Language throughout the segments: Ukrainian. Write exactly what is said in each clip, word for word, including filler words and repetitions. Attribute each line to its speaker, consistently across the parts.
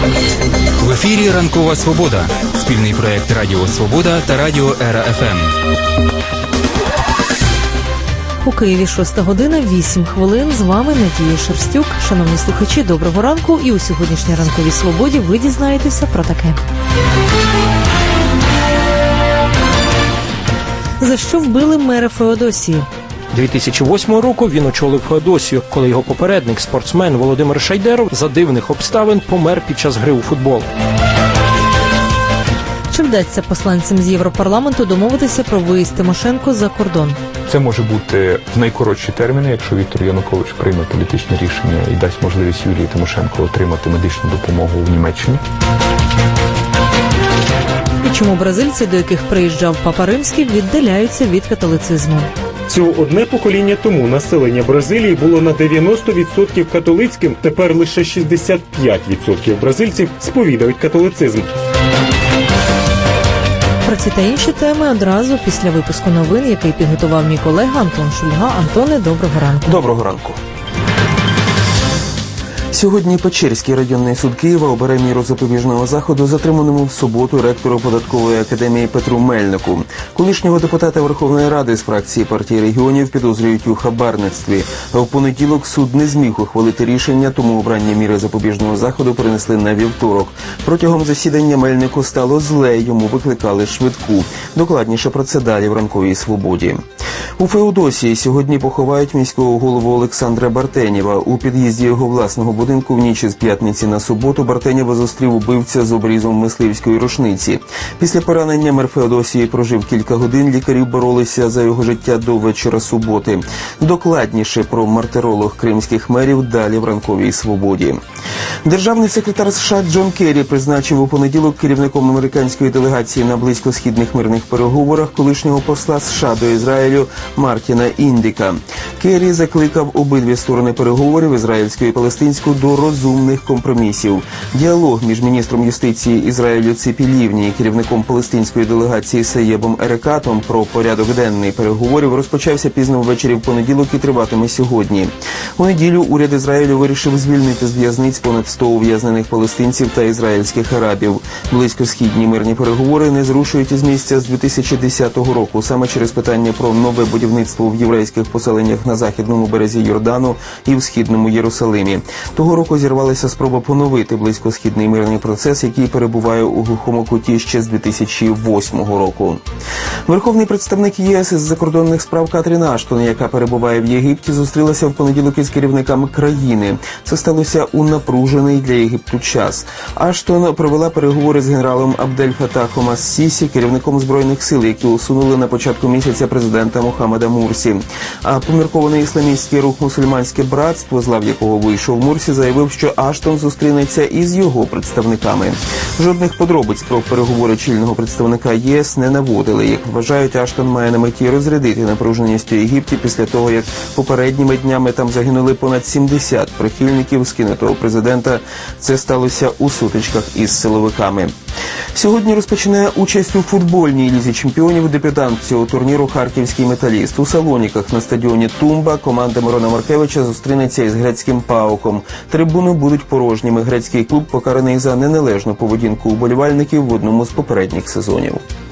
Speaker 1: В ефірі «Ранкова Свобода» – спільний проєкт Радіо Свобода та Радіо Ера-ФМ.
Speaker 2: У Києві шоста година, вісім хвилин. З вами Надія Шерстюк. Шановні слухачі, доброго ранку. І у сьогоднішній «Ранковій Свободі» ви дізнаєтеся про таке. За що вбили мера Феодосії?
Speaker 3: дві тисячі восьмого року він очолив Феодосію, коли його попередник, спортсмен Володимир Шайдеров, за дивних обставин помер під час гри у футбол.
Speaker 2: Чи вдасться посланцям з Європарламенту домовитися про виїзд Тимошенко за кордон?
Speaker 4: Це може бути в найкоротші терміни, якщо Віктор Янукович прийме політичне рішення і дасть можливість Юлії Тимошенко отримати медичну допомогу в Німеччині.
Speaker 2: І чому бразильці, до яких приїжджав Папа Римський, віддаляються від католицизму?
Speaker 5: Всього одне покоління тому населення Бразилії було на дев'яносто відсотків католицьким, тепер лише шістдесят п'ять відсотків бразильців сповідають католицизм.
Speaker 2: Про ці та інші теми одразу після випуску новин, який підготував мій колега Антон Шульга. Антоне, доброго ранку.
Speaker 3: Доброго ранку.
Speaker 6: Сьогодні Печерський районний суд Києва обере міру запобіжного заходу затриманому в суботу ректору податкової академії Петру Мельнику. Колишнього депутата Верховної Ради з фракції партії регіонів підозрюють у хабарництві. А в понеділок суд не зміг ухвалити рішення, тому обрання міри запобіжного заходу перенесли на вівторок. Протягом засідання Мельнику стало зле, йому викликали швидку. Докладніше про це далі в «Ранковій Свободі». У Феодосії сьогодні поховають міського голову Олександра Бартенєва. У під'їзді його власного будинку в ніч із п'ятниці на суботу Бартенєва зустрів убивця з обрізом мисливської рушниці. Після поранення мер Феодосії прожив кілька годин, лікарі боролися за його життя до вечора суботи. Докладніше про мартиролог кримських мерів далі в «Ранковій Свободі». Державний секретар США Джон Керрі призначив у понеділок керівником американської делегації на близькосхідних мирних переговорах колишнього посла США до Ізраїлю Мартіна Індіка. Керрі закликав обидві сторони переговорів, ізраїльську і палестинську, до розумних компромісів. Діалог між міністром юстиції Ізраїлю Ципі Лівні і керівником палестинської делегації Саєбом Ерекатом про порядок денний переговорів розпочався пізно ввечері в понеділок і триватиме сьогодні. У неділю уряд Ізраїлю вирішив звільнити з в'язниць понад сто ув'язнених палестинців та ізраїльських арабів. Близькосхідні мирні переговори не зрушують із місця з дві тисячі десятого року, саме через питання про нове будівництво в єврейських поселеннях на західному березі Йордану і в східному Єрусалимі. Того року зірвалася спроба поновити близькосхідний мирний процес, який перебуває у глухому куті ще з дві тисячі восьмого року. Верховний представник ЄС із закордонних справ Катрін Аштон, яка перебуває в Єгипті, зустрілася в понеділок із керівниками країни. Це сталося у напружений для Єгипту час. Аштон провела переговори з генералом Абдель-Фатахом ас-Сісі, керівником збройних сил, які усунули на початку місяця президента Мохаммеда Мурсі. А поміркований ісламістський рух «Мусульманське братство», з лав якого вийшов Мурсі, заявив, що Аштон зустрінеться із його представниками. Жодних подробиць про переговори чільного представника ЄС не наводили. Як вважають, Аштон має на меті розрядити напруженість у Єгипті після того, як попередніми днями там загинули понад сімдесят прихильників скинутого президента. Це сталося у сутичках із силовиками. Сьогодні розпочинає участь у футбольній лізі чемпіонів дебютант цього турніру «Харківський металіст». У Салоніках на стадіоні «Тумба» команда Мирона Маркевича зустрінеться із грецьким «Паоком». Трибуни будуть порожніми. Грецький клуб покараний за неналежну поведінку уболівальників в одному з попередніх сезонів.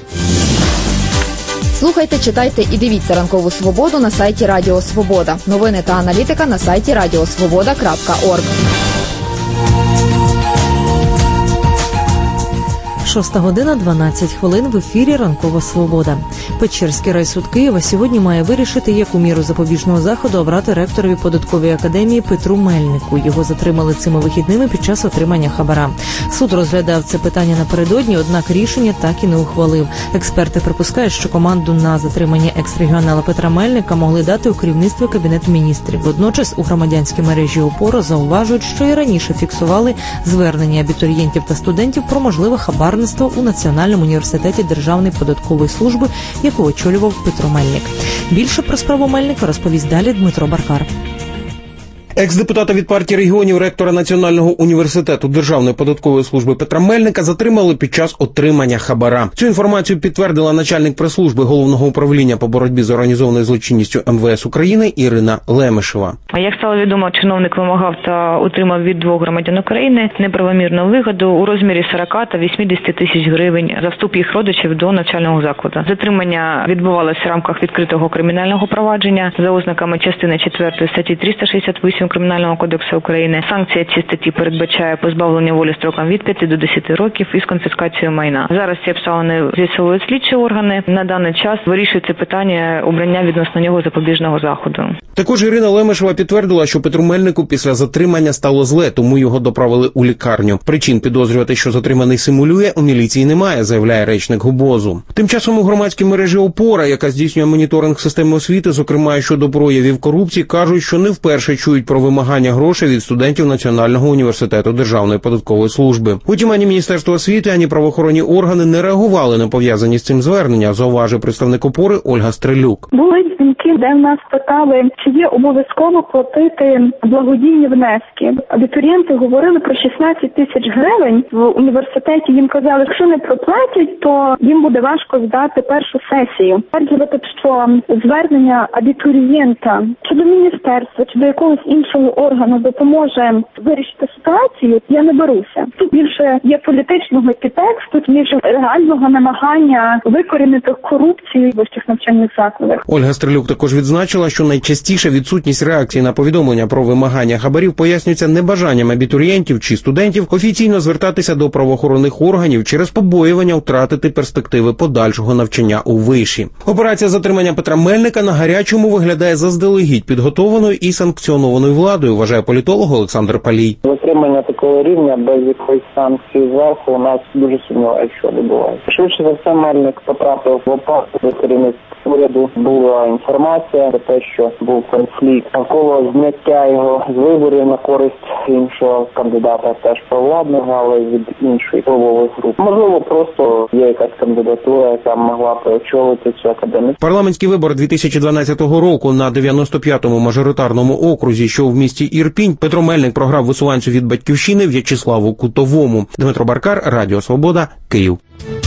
Speaker 7: Слухайте, читайте і дивіться «Ранкову Свободу» на сайті Радіо Свобода. Новини та аналітика на сайті радіосвобода крапка орг.
Speaker 2: Шоста година, дванадцять хвилин, в ефірі «Ранкова Свобода». Печерський райсуд Києва сьогодні має вирішити, яку міру запобіжного заходу обрати ректорові податкової академії Петру Мельнику. Його затримали цими вихідними під час отримання хабара. Суд розглядав це питання напередодні, однак рішення так і не ухвалив. Експерти припускають, що команду на затримання екс-регіонала Петра Мельника могли дати у керівництво Кабінету міністрів. Водночас у громадянській мережі «Опора» зауважують, що і раніше фіксували звернення абітурієнтів та студентів про можливе хабарництво у Національному університеті Державної податкової служби, яку очолював Петро Мельник. Більше про справу Мельника розповість далі Дмитро Баркар.
Speaker 3: Екс-депутата від партії регіонів, ректора Національного університету Державної податкової служби Петра Мельника затримали під час отримання хабара. Цю інформацію підтвердила начальник прес-служби Головного управління по боротьбі з організованою злочинністю ем ве ес України Ірина Лемешева.
Speaker 8: Як стало відомо, чиновник вимагав та отримав від двох громадян України неправомірну вигоду у розмірі сорок та вісімдесят тисяч гривень за вступ їх родичів до навчального закладу. Затримання відбувалося в рамках відкритого кримінального провадження за ознаками частини четвертої статті триста шістдесят вісім Кримінального кодексу України. Санкція цієї статті передбачає позбавлення волі строком від п'яти до десяти років із конфіскацією майна. Зараз ці обставини з'ясовують слідчі органи. На даний час вирішується питання обрання відносно нього запобіжного заходу.
Speaker 3: Також Ірина Лемешева підтвердила, що Петру Мельнику після затримання стало зле, тому його доправили у лікарню. Причин підозрювати, що затриманий симулює, у міліції немає, заявляє речник ГУБОЗу. Тим часом у громадській мережі «Опора», яка здійснює моніторинг системи освіти, зокрема щодо проявів корупції, кажуть, що не вперше чують про вимагання грошей від студентів Національного університету Державної податкової служби. Утім, ані Міністерство освіти, ані правоохоронні органи не реагували на пов'язані з цим звернення, зауважив представник «Опори» Ольга Стрелюк.
Speaker 9: Були дзвінки, де в нас питали, чи є обов'язково платити благодійні внески. Абітурієнти говорили про шістнадцять тисяч гривень в університеті. Їм казали, якщо не проплатять, то їм буде важко здати першу сесію. Стверджувати, що звернення абітурієнта чи до міністерства, чи до якогось іншого органу допоможе вирішити ситуацію, я не беруся. Тут більше є політичного підтексту, тут більше реального намагання викорінити корупцію в вищих навчальних закладах.
Speaker 3: Ольга Стрелюк також відзначила, що найчастіше відсутність реакції на повідомлення про вимагання хабарів пояснюється небажанням абітурієнтів чи студентів офіційно звертатися до правоохоронних органів через побоювання втратити перспективи подальшого навчання у виші. Операція затримання Петра Мельника на гарячому виглядає заздалегідь підготованою і санкціонованою владою, вважає політолог Олександр Палій.
Speaker 10: Затримання такого рівня без якоїсь санкції зверху у нас дуже сумнівається, що відбувається. Швидше за все, Мельник потрапив в опасну до керівництва уряду. Була інформація про те, що був конфлікт навколо зняття його з виборів на користь іншого кандидата, теж провладного, але від іншої впливової групи. Можливо, просто є якась кандидатура, яка могла б очолити цю академію.
Speaker 3: Парламентський вибор дві тисячі дванадцятого року на дев'яносто п'ятому мажоритарному окрузі, що в місті Ірпінь, Петро Мельник програв висуванцю від Батьківщини В'ячеславу Кутовому. Дмитро Баркар, Радіо Свобода, Київ.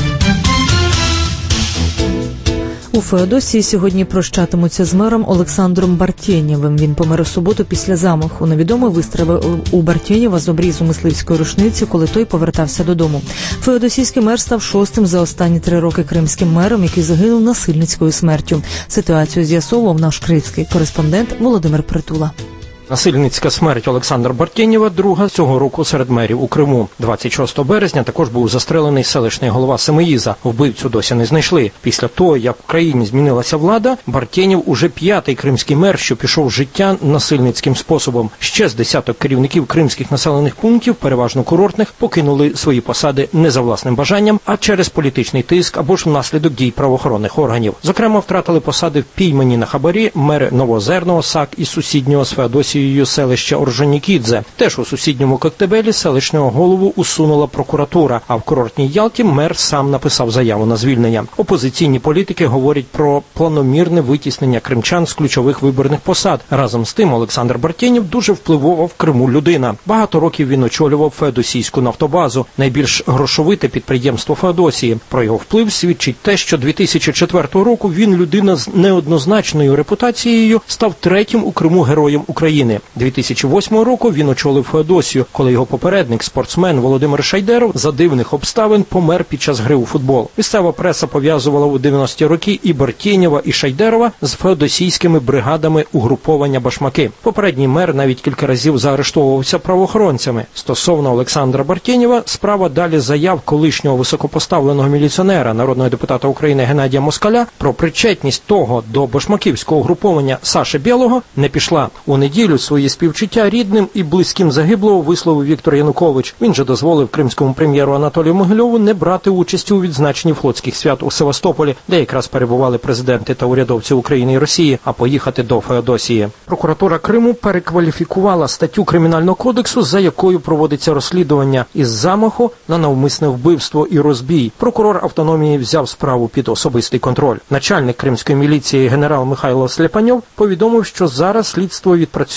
Speaker 2: У Феодосії сьогодні прощатимуться з мером Олександром Бартєнєвим. Він помер у суботу після замаху. Невідомий вистрелив у Бартєнєва з обрізу мисливської рушниці, коли той повертався додому. Феодосійський мер став шостим за останні три роки кримським мером, який загинув насильницькою смертю. Ситуацію з'ясовував наш кримський кореспондент Володимир Притула.
Speaker 3: Насильницька смерть Олександра Бартєнєва друга цього року серед мерів у Криму. двадцять шостого березня також був застрелений селищний голова Семиїза. Вбивцю досі не знайшли. Після того, як в країні змінилася влада, Бартєнєв уже п'ятий кримський мер, що пішов з життя насильницьким способом. Ще з десяток керівників кримських населених пунктів, переважно курортних, покинули свої посади не за власним бажанням, а через політичний тиск або ж внаслідок дій правоохоронних органів. Зокрема, втратили посади впіймані на хабарі мери Новоозерного, САК і сусіднього з Феодосією селища Орджонікідзе. Теж у сусідньому Коктебелі селищного голову усунула прокуратура, а в курортній Ялті мер сам написав заяву на звільнення. Опозиційні політики говорять про планомірне витіснення кримчан з ключових виборних посад. Разом з тим, Олександр Бартєнєв дуже впливова в Криму людина. Багато років він очолював Феодосійську нафтобазу, найбільш грошовите підприємство Феодосії. Про його вплив свідчить те, що дві тисячі четвертого року він, людина з неоднозначною репутацією, став третім у Криму героєм України. дві тисячі восьмого року він очолив Феодосію, коли його попередник, спортсмен Володимир Шайдеров, за дивних обставин помер під час гри у футбол. Місцева преса пов'язувала у дев'яності роки і Бартєнєва, і Шайдерова з феодосійськими бригадами угруповання «Башмаки». Попередній мер навіть кілька разів заарештовувався правоохоронцями. Стосовно Олександра Бартєнєва, справа далі заяв колишнього високопоставленого міліціонера, народного депутата України Геннадія Москаля, про причетність того до башмаківського угруповання Саші Білого не пішла. У неділю свої співчуття рідним і близьким загиблого висловив Віктор Янукович. Він же дозволив кримському прем'єру Анатолію Могильову не брати участі у відзначенні флотських свят у Севастополі, де якраз перебували президенти та урядовці України і Росії, а поїхати до Феодосії. Прокуратура Криму перекваліфікувала статтю Кримінального кодексу, за якою проводиться розслідування із замаху на навмисне вбивство і розбій. Прокурор автономії взяв справу під особистий контроль. Начальник кримської міліції генерал Михайло Слепаньов повідомив, що зараз слідство відпрацьовує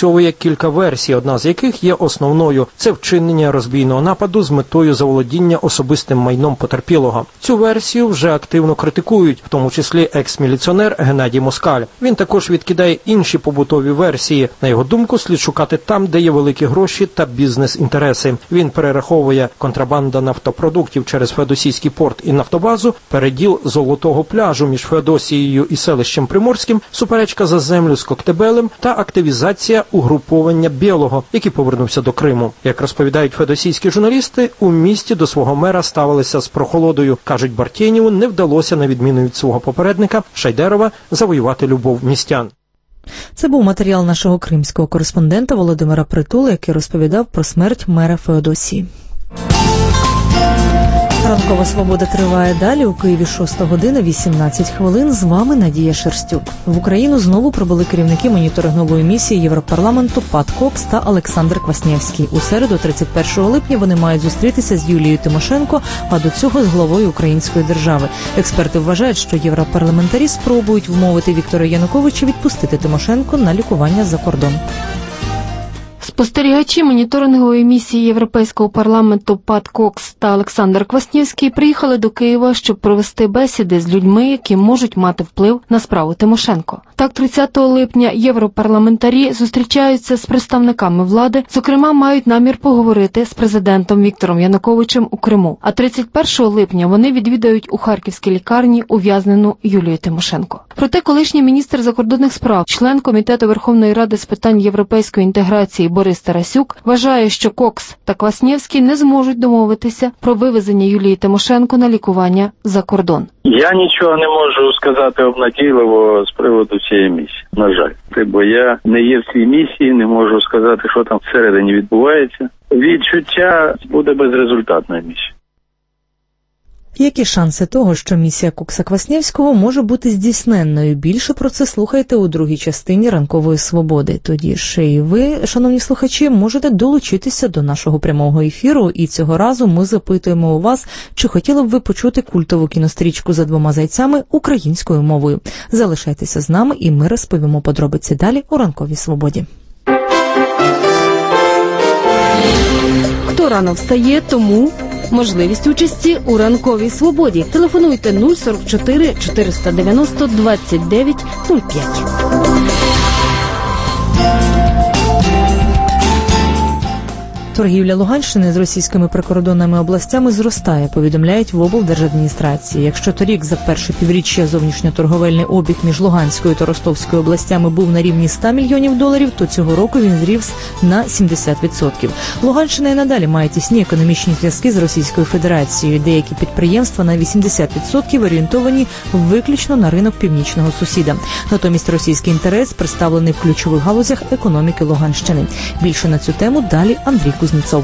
Speaker 3: виправдовує кілька версій, одна з яких є основною – це вчинення розбійного нападу з метою заволодіння особистим майном потерпілого. Цю версію вже активно критикують, в тому числі екс-міліціонер Геннадій Москаль. Він також відкидає інші побутові версії. На його думку, слід шукати там, де є великі гроші та бізнес-інтереси. Він перераховує контрабанда нафтопродуктів через Феодосійський порт і нафтобазу, переділ Золотого пляжу між Феодосією і селищем Приморським, суперечка за землю з Коктебелем та активізація угруповання Білого, який повернувся до Криму. Як розповідають феодосійські журналісти, у місті до свого мера ставилися з прохолодою. Кажуть, Бартєнєву не вдалося, на відміну від свого попередника Шайдерова, завоювати любов містян.
Speaker 2: Це був матеріал нашого кримського кореспондента Володимира Притули, який розповідав про смерть мера Феодосії. Ранкова свобода триває далі. У Києві шоста година, вісімнадцять хвилин. З вами Надія Шерстюк. В Україну знову прибули керівники моніторингової місії Європарламенту Пат Кокс та Олександр Кваснєвський. У середу, тридцять першого липня, вони мають зустрітися з Юлією Тимошенко, а до цього з главою української держави. Експерти вважають, що європарламентарі спробують вмовити Віктора Януковича відпустити Тимошенко на лікування за кордон.
Speaker 11: Спостерігачі моніторингової місії Європейського парламенту Пат Кокс та Олександр Кваснєвський приїхали до Києва, щоб провести бесіди з людьми, які можуть мати вплив на справу Тимошенко. Так, тридцятого липня європарламентарі зустрічаються з представниками влади, зокрема, мають намір поговорити з президентом Віктором Януковичем у Криму. А тридцять першого липня вони відвідають у харківській лікарні ув'язнену Юлію Тимошенко. Проте колишній міністр закордонних справ, член Комітету Верховної Ради з питань європейської інтеграції Борис Тарасюк вважає, що Кокс та Кваснєвський не зможуть домовитися про вивезення Юлії Тимошенко на лікування за кордон.
Speaker 12: Я нічого не можу сказати обнадійливо з приводу цієї місії, на жаль. Бо я не є в цій місії, не можу сказати, що там всередині відбувається. Відчуття буде безрезультатною місією.
Speaker 2: Які шанси того, що місія Кокса-Кваснєвського може бути здійсненною? Більше про це слухайте у другій частині «Ранкової свободи». Тоді ж і ви, шановні слухачі, можете долучитися до нашого прямого ефіру. І цього разу ми запитуємо у вас, чи хотіли б ви почути культову кінострічку «За двома зайцями» українською мовою. Залишайтеся з нами, і ми розповімо подробиці далі у «Ранковій свободі».
Speaker 11: Хто рано встає, тому можливість участі у «Ранковій свободі». Телефонуйте нуль сорок чотири чотириста дев'яносто двадцять дев'ять нуль п'ять.
Speaker 2: Торгівля Луганщини з російськими прикордонними областями зростає, повідомляють в облдержадміністрації. Якщо торік за перше півріччя зовнішньоторговельний обіг між Луганською та Ростовською областями був на рівні ста мільйонів доларів, то цього року він зріс на сімдесят відсотків. Луганщина і надалі має тісні економічні зв'язки з Російською Федерацією. Деякі підприємства на вісімдесят відсотків орієнтовані виключно на ринок північного сусіда. Натомість російський інтерес представлений в ключових галузях економіки Луганщини. Більше на цю тему далі Андрій Кузнєцов.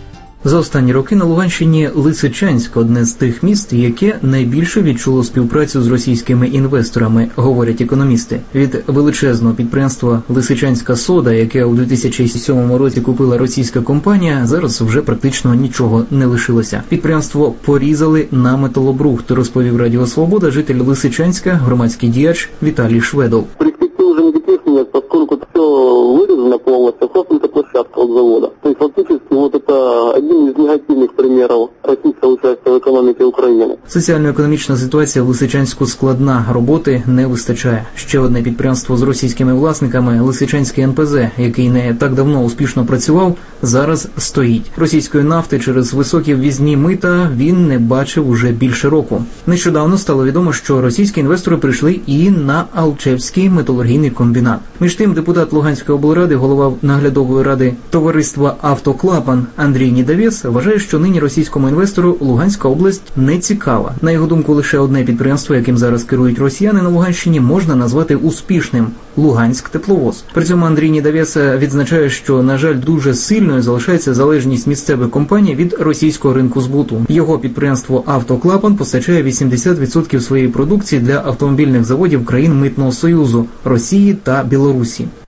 Speaker 13: За останні роки на Луганщині Лисичанськ – одне з тих міст, яке найбільше відчуло співпрацю з російськими інвесторами, говорять економісти. Від величезного підприємства «Лисичанська сода», яке у дві тисячі сьомому році купила російська компанія, зараз вже практично нічого не лишилося. Підприємство порізали на металобрухт, розповів Радіо Свобода житель Лисичанська, громадський діяч Віталій Шведов.
Speaker 14: Уже никаких нет, поскольку все вырезано полностью, просто это площадка от завода. То есть фактически вот это один из негативных примеров российского участия в экономике України.
Speaker 13: Соціально-економічна ситуація в Лисичанську складна, роботи не вистачає. Ще одне підприємство з російськими власниками, Лисичанський ен пе зе, який не так давно успішно працював, зараз стоїть. Російської нафти через високі ввізні мита він не бачив уже більше року. Нещодавно стало відомо, що російські інвестори прийшли і на Алчевський металургійний комбінат. Між тим, депутат Луганської облради, голова наглядової ради товариства «Автоклапан» Андрій Нідавєц вважає, що нині російському інвестору Луганська область не цікава. На його думку, лише одне підприємство, яким зараз керують росіяни на Луганщині, можна назвати успішним – Луганськ-тепловоз. При цьому Андрій Нідавєц відзначає, що, на жаль, дуже сильною залишається залежність місцевих компаній від російського ринку збуту. Його підприємство «Автоклапан» постачає вісімдесят відсотків своєї продукції для автомобільних заводів країн Митного Союзу – Росії та Білорусі.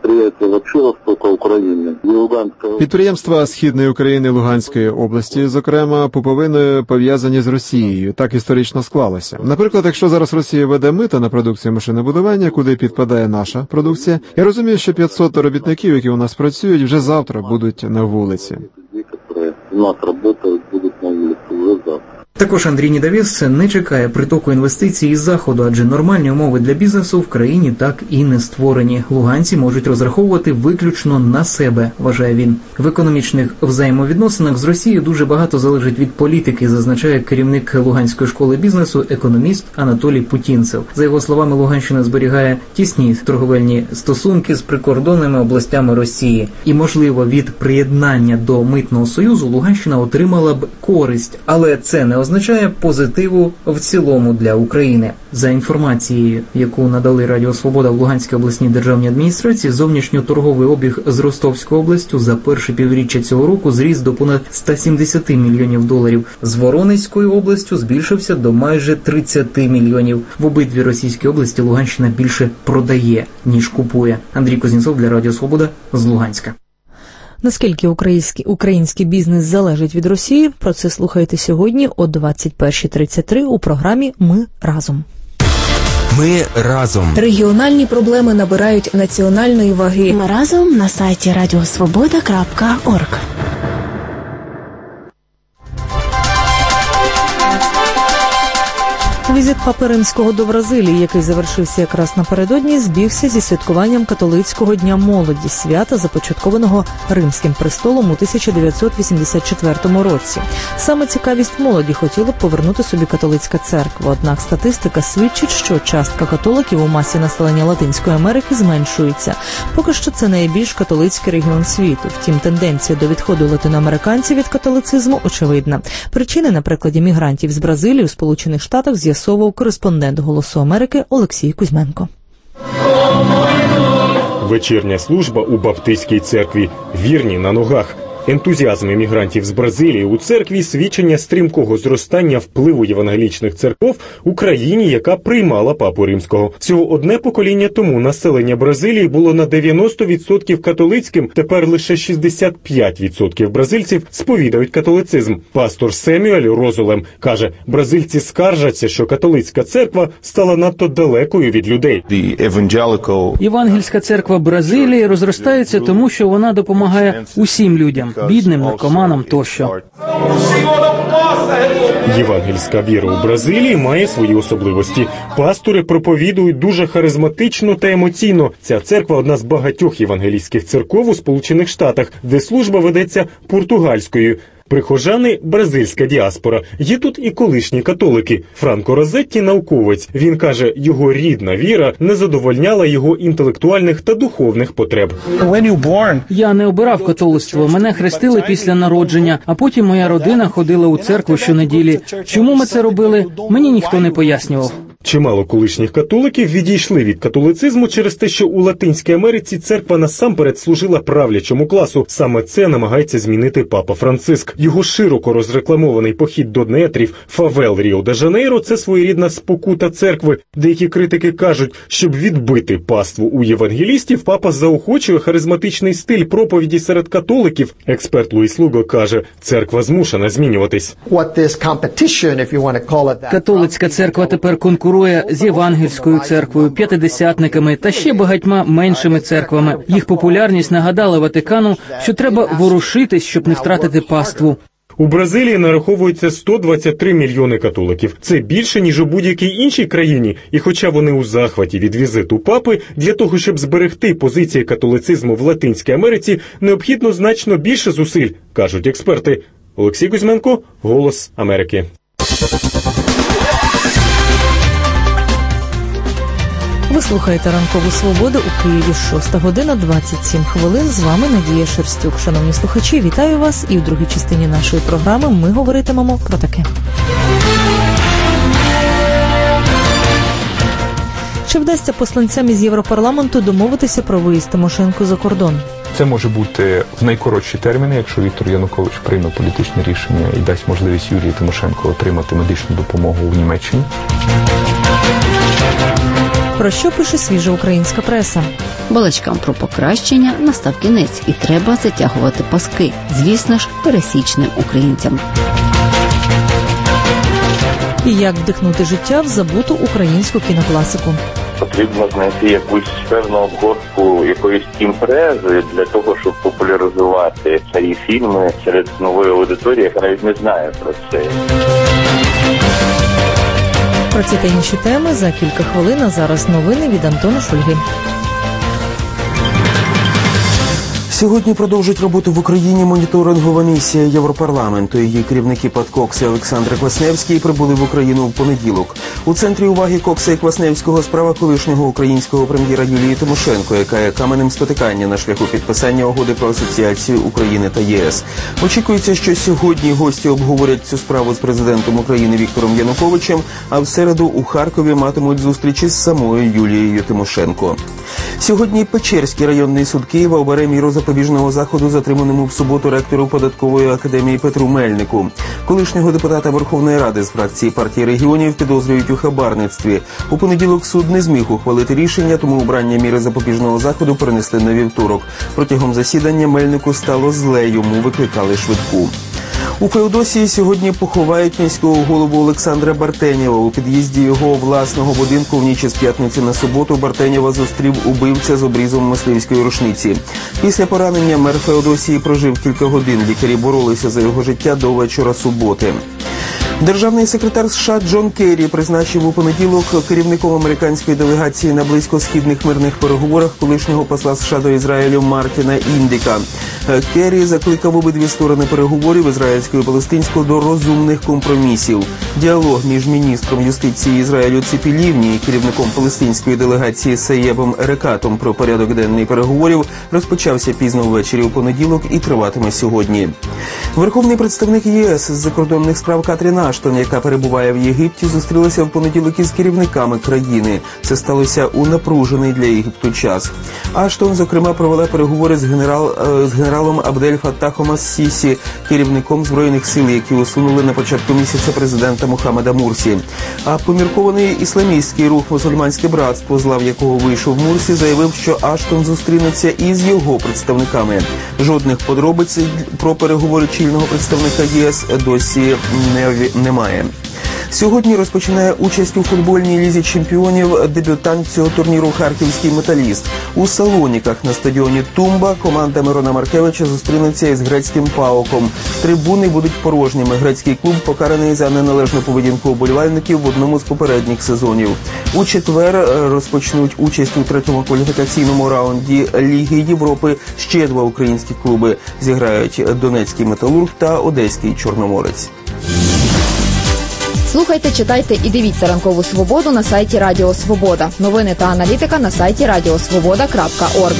Speaker 14: предприятия вообще востока Украины и Луганска.
Speaker 15: Підприємства Східної України і Луганської області, зокрема, пуповиною пов'язані з Росією. Так історично склалося. Наприклад, якщо зараз Росія веде мита на продукцію машинобудування, куди підпадає наша продукція, я розумію, що п'ятсот робітників, які у нас працюють, вже завтра будуть на вулиці.
Speaker 14: У нас працюють, будуть на вулиці вже завтра.
Speaker 13: Також Андрій Нідавіс не чекає притоку інвестицій із Заходу, адже нормальні умови для бізнесу в країні так і не створені. Луганці можуть розраховувати виключно на себе, вважає він. В економічних взаємовідносинах з Росією дуже багато залежить від політики, зазначає керівник Луганської школи бізнесу, економіст Анатолій Путінцев. За його словами, Луганщина зберігає тісні торговельні стосунки з прикордонними областями Росії. І, можливо, від приєднання до Митного союзу Луганщина отримала б користь, але це не означає позитиву в цілому для України. За інформацією, яку надали Радіо Свобода в Луганській обласній державній адміністрації, зовнішньоторговий обіг з Ростовською областю за перше півріччя цього року зріс до понад сто сімдесят мільйонів доларів. З Воронезькою областю збільшився до майже тридцять мільйонів. В обидві російські області Луганщина більше продає, ніж купує. Андрій Кузнєцов для Радіо Свобода з Луганська.
Speaker 2: Наскільки український, український бізнес залежить від Росії, про це слухайте сьогодні о двадцять перша тридцять три у програмі «Ми разом».
Speaker 1: Ми разом.
Speaker 16: Регіональні проблеми набирають національної ваги. Ми разом на сайті радіосвобода крапка орг.
Speaker 2: Візит Папи Римського до Бразилії, який завершився якраз напередодні, збігся зі святкуванням католицького дня молоді, свята, започаткованого Римським престолом у тисяча дев'ятсот вісімдесят четвертому році. Саме цікавість молоді хотіла б повернути собі католицька церква, однак статистика свідчить, що частка католиків у масі населення Латинської Америки зменшується. Поки що це найбільш католицький регіон світу. Втім, тенденція до відходу латиноамериканців від католицизму очевидна. Причини на прикладі мігрантів з Бразилії у Сполучених Штатах з'ясовував кореспондент «Голосу Америки» Олексій Кузьменко.
Speaker 5: Вечірня служба у Баптистській церкві. Вірні на ногах. Ентузіазм емігрантів з Бразилії у церкві – свідчення стрімкого зростання впливу євангелічних церков у країні, яка приймала Папу Римського. Всього одне покоління тому населення Бразилії було на дев'яносто відсотків католицьким, тепер лише шістдесят п'ять відсотків бразильців сповідають католицизм. Пастор Семюель Розулем каже, бразильці скаржаться, що католицька церква стала надто далекою від людей.
Speaker 17: Євангельська церква Бразилії розростається тому, що вона допомагає усім людям. Бідним, наркоманам тощо.
Speaker 5: Євангельська віра у Бразилії має свої особливості. Пастори проповідують дуже харизматично та емоційно. Ця церква – одна з багатьох євангелійських церков у Сполучених Штатах, де служба ведеться португальською. Прихожани – бразильська діаспора. Є тут і колишні католики. Франко Розетті – науковець. Він каже, його рідна віра не задовольняла його інтелектуальних та духовних потреб.
Speaker 17: Я не обирав католицтво. Мене хрестили після народження, а потім моя родина ходила у церкву щонеділі. Чому ми це робили, мені ніхто не пояснював.
Speaker 5: Чимало колишніх католиків відійшли від католицизму через те, що у Латинській Америці церква насамперед служила правлячому класу. Саме це намагається змінити Папа Франциск. Його широко розрекламований похід до нетрів фавел Ріо-де-Жанейро – це своєрідна спокута церкви. Деякі критики кажуть, щоб відбити паству у євангелістів, папа заохочує харизматичний стиль проповіді серед католиків. Експерт Луїс Луго каже, церква змушена змінюватись.
Speaker 17: Католицька церква тепер конкурує з євангельською церквою, п'ятидесятниками та ще багатьма меншими церквами. Їх популярність нагадала Ватикану, що треба ворушитись, щоб не втратити паству.
Speaker 5: У Бразилії нараховується сто двадцять три мільйони католиків. Це більше, ніж у будь-якій іншій країні. І хоча вони у захваті від візиту папи, для того, щоб зберегти позиції католицизму в Латинській Америці, необхідно значно більше зусиль, кажуть експерти. Олексій Кузьменко, «Голос Америки».
Speaker 2: Ви слухаєте «Ранкову свободу» у Києві, шоста година, двадцять сім хвилин. З вами Надія Шерстюк. Шановні слухачі, вітаю вас. І в другій частині нашої програми ми говоритимемо про таке. Чи вдасться посланцям із Європарламенту домовитися про виїзд Тимошенко за кордон?
Speaker 4: Це може бути в найкоротші терміни, якщо Віктор Янукович прийме політичне рішення і дасть можливість Юлії Тимошенко отримати медичну допомогу в Німеччині.
Speaker 2: Про що пише свіжа українська преса?
Speaker 18: Балачкам про покращення настав кінець і треба затягувати паски. Звісно ж, пересічним українцям.
Speaker 2: І як вдихнути життя в забуту українську кінокласику.
Speaker 19: Потрібно знайти якусь певну обгортку якоїсь імпрези для того, щоб популяризувати старі фільми серед нової аудиторії, яка навіть не знає про це.
Speaker 2: Про ці та інші теми за кілька хвилин, а зараз новини від Антона Шульги.
Speaker 6: Сьогодні продовжить роботу в Україні моніторингова місія Європарламенту. Її керівники Пат Кокс і Олександр Квасневський прибули в Україну в понеділок. У центрі уваги Кокса і Квасневського справа колишнього українського прем'єра Юлії Тимошенко, яка є каменем спотикання на шляху підписання угоди про асоціацію України та ЄС. Очікується, що сьогодні гості обговорять цю справу з президентом України Віктором Януковичем, а в середу у Харкові матимуть зустрічі з самою Юлією Тимошенко. Сьогодні Печерський районний суд Києва обере міру запобіжного заходу затриманому в суботу ректору податкової академії Петру Мельнику. Колишнього депутата Верховної Ради з фракції партії регіонів підозрюють у хабарництві. У понеділок суд не зміг ухвалити рішення, тому обрання міри запобіжного заходу перенесли на вівторок. Протягом засідання Мельнику стало зле, йому викликали швидку. У Феодосії сьогодні поховають міського голову Олександра Бартенєва. У під'їзді його власного будинку в ніч з п'ятниці на суботу Бартенєва зустрів убивця з обрізом мисливської рушниці. Після поранення мер Феодосії прожив кілька годин. Лікарі боролися за його життя до вечора суботи. Державний секретар США Джон Керрі призначив у понеділок керівником американської делегації на близькосхідних мирних переговорах колишнього посла США до Ізраїлю Мартіна Індіка. Керрі закликав обидві сторони переговорів ізраїльського і палестинського до розумних компромісів. Діалог між міністром юстиції Ізраїлю Ципі Лівні і керівником палестинської делегації Саєбом Ерекатом про порядок денний переговорів розпочався пізно ввечері у понеділок і триватиме сьогодні. Верховний представник ЄС з закордонних справ Катрін Аштон, яка перебуває в Єгипті, зустрілася в понеділок із керівниками країни. Це сталося у напружений для Єгипту час. Аштон, зокрема, провела переговори з, генерал, з генералом Абдель Фаттахом ас-Сісі, керівником Збройних сил, які усунули на початку місяця президента Мухаммеда Мурсі. А поміркований ісламістський рух «Мусульманське братство», з лав якого вийшов Мурсі, заявив, що Аштон зустрінеться із його представниками. Жодних подробиць про переговори чільного представника ЄС досі не немає. Сьогодні розпочинає участь у футбольній лізі чемпіонів дебютант цього турніру «Харківський металіст». У Салоніках на стадіоні «Тумба» команда Мирона Маркевича зустрінеться із грецьким «Паоком». Трибуни будуть порожніми. Грецький клуб покараний за неналежну поведінку вболівальників в одному з попередніх сезонів. У четвер розпочнуть участь у третьому кваліфікаційному раунді Ліги Європи ще два українські клуби. Зіграють Донецький «Металург» та Одеський «Чорноморець».
Speaker 7: Слухайте, читайте і дивіться «Ранкову свободу» на сайті Радіо Свобода. Новини та аналітика на сайті радіосвобода крапка орг.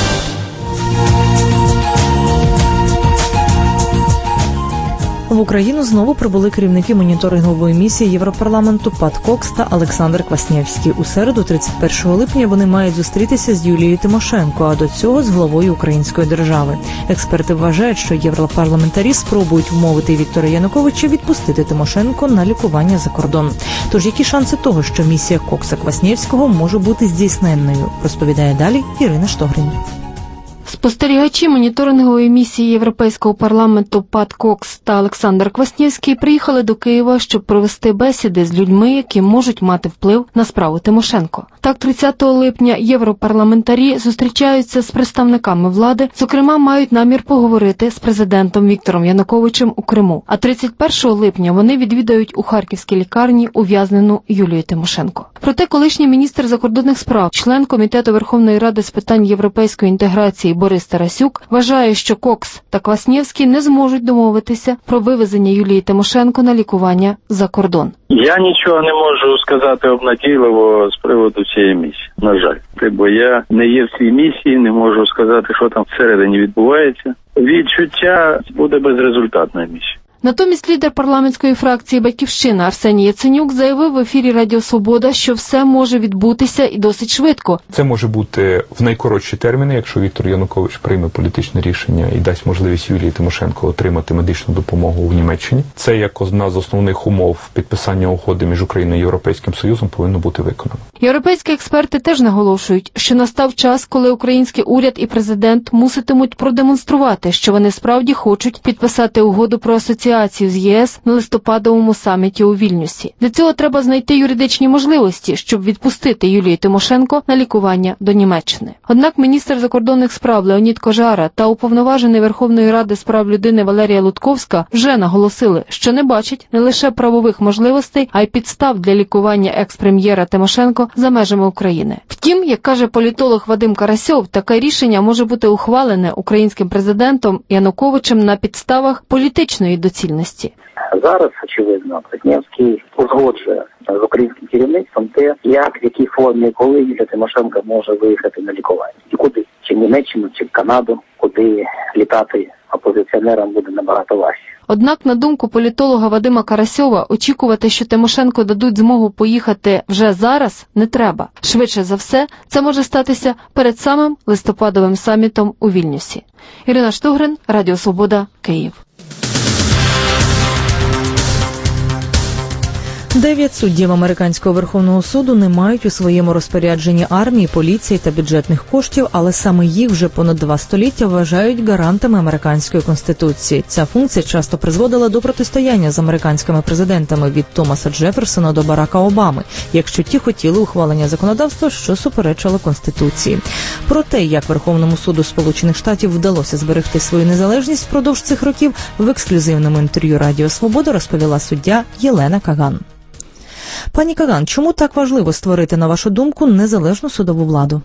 Speaker 2: В Україну знову прибули керівники моніторингової місії Європарламенту Пат Кокс та Олександр Квасневський. У середу, тридцять першого липня, вони мають зустрітися з Юлією Тимошенко, а до цього з главою української держави. Експерти вважають, що європарламентарі спробують вмовити Віктора Януковича відпустити Тимошенко на лікування за кордон. Тож які шанси того, що місія Кокса-Квасневського може бути здійсненною, розповідає далі Ірина Штогрин.
Speaker 11: Спостерігачі моніторингової місії Європейського парламенту Пат Кокс та Олександр Квасневський приїхали до Києва, щоб провести бесіди з людьми, які можуть мати вплив на справу Тимошенко. Так, тридцятого липня європарламентарі зустрічаються з представниками влади, зокрема, мають намір поговорити з президентом Віктором Януковичем у Криму. А тридцять першого липня вони відвідають у харківській лікарні ув'язнену Юлію Тимошенко. Проте колишній міністр закордонних справ, член Комітету Верховної Ради з питань європейської інтеграції Борис Тарасюк вважає, що Кокс та Квасневський не зможуть домовитися про вивезення Юлії Тимошенко на лікування за кордон.
Speaker 12: Я нічого не можу сказати обнадійливо з приводу цієї місії, на жаль. Бо я не є в цій місії, не можу сказати, що там всередині відбувається. Відчуття буде безрезультатною місією.
Speaker 11: Натомість лідер парламентської фракції «Батьківщина» Арсеній Яценюк заявив в ефірі Радіо Свобода, що все може відбутися і досить швидко.
Speaker 4: Це може бути в найкоротші терміни, якщо Віктор Янукович прийме політичне рішення і дасть можливість Юлії Тимошенко отримати медичну допомогу в Німеччині. Це як одна з основних умов підписання угоди між Україною і Європейським Союзом повинно бути виконано.
Speaker 11: Європейські експерти теж наголошують, що настав час, коли український уряд і президент муситимуть продемонструвати, що вони справді хочуть підписати угоду про асоціацію з ЄС на листопадовому саміті у Вільнюсі. Для цього треба знайти юридичні можливості, щоб відпустити Юлію Тимошенко на лікування до Німеччини. Однак міністр закордонних справ Леонід Кожара та уповноважений Верховної Ради з прав людини Валерія Лутковська вже наголосили, що не бачать не лише правових можливостей, а й підстав для лікування екс-прем'єра Тимошенко за межами України. Втім, як каже політолог Вадим Карасьов, таке рішення може бути ухвалене українським президентом Януковичем на підставах політичної доцільності.
Speaker 20: Зараз, очевидно, Квітневський узгоджує з українським керівництвом те, як, в якій формі, коли Юлія Тимошенко може виїхати на лікування. І куди? Чи в Німеччину, чи в Канаду, куди літати опозиціонерам буде набагато важче.
Speaker 11: Однак, на думку політолога Вадима Карасьова, очікувати, що Тимошенко дадуть змогу поїхати вже зараз, не треба. Швидше за все, це може статися перед самим листопадовим самітом у Вільнюсі. Ірина Штугрин, Радіо Свобода, Київ.
Speaker 2: Дев'ять суддів американського Верховного суду не мають у своєму розпорядженні армії, поліції та бюджетних коштів, але саме їх вже понад два століття вважають гарантами американської конституції. Ця функція часто призводила до протистояння з американськими президентами від Томаса Джефферсона до Барака Обами, якщо ті хотіли ухвалення законодавства, що суперечило конституції. Про те, як Верховному суду Сполучених Штатів вдалося зберегти свою незалежність впродовж цих років, в ексклюзивному інтерв'ю Радіо Свобода розповіла суддя Єлена Каган. Пані Каган, чому так важливо створити, на вашу думку, незалежну судову владу?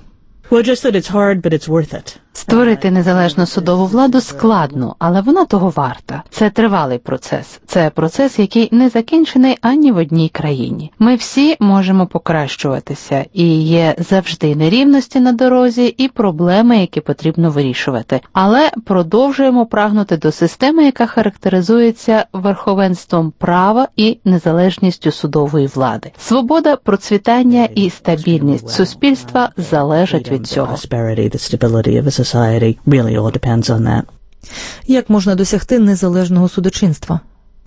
Speaker 21: Створити незалежну судову владу складно, але вона того варта. Це тривалий процес. Це процес, який не закінчений ані в одній країні. Ми всі можемо покращуватися, і є завжди нерівності на дорозі і проблеми, які потрібно вирішувати. Але продовжуємо прагнути до системи, яка характеризується верховенством права і незалежністю судової влади. Свобода, процвітання і стабільність суспільства залежать від цього.
Speaker 2: Як можна досягти незалежного судочинства?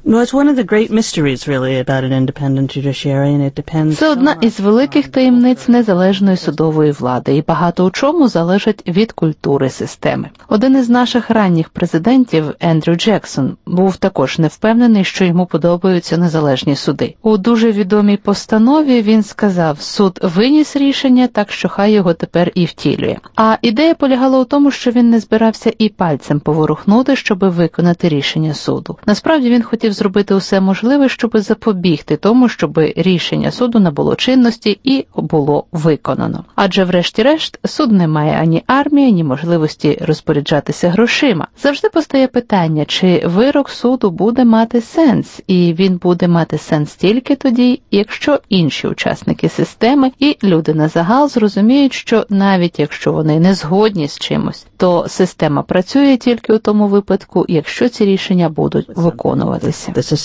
Speaker 21: Це одна із великих таємниць незалежної судової влади і багато у чому залежить від культури системи. Один із наших ранніх президентів, Ендрю Джексон, був також не впевнений, що йому подобаються незалежні суди. У дуже відомій постанові він сказав: суд виніс рішення, так що хай його тепер і втілює. А ідея полягала у тому, що він не збирався і пальцем поворухнути, щоби виконати рішення суду. Насправді він хотів зробити усе можливе, щоб запобігти тому, щоб рішення суду набуло чинності і було виконано. Адже врешті-решт суд не має ані армії, ані можливості розпоряджатися грошима. Завжди постає питання, чи вирок суду буде мати сенс, і він буде мати сенс тільки тоді, якщо інші учасники системи і люди на загал зрозуміють, що навіть якщо вони не згодні з чимось, то система працює тільки у тому випадку, якщо ці рішення будуть виконуватися.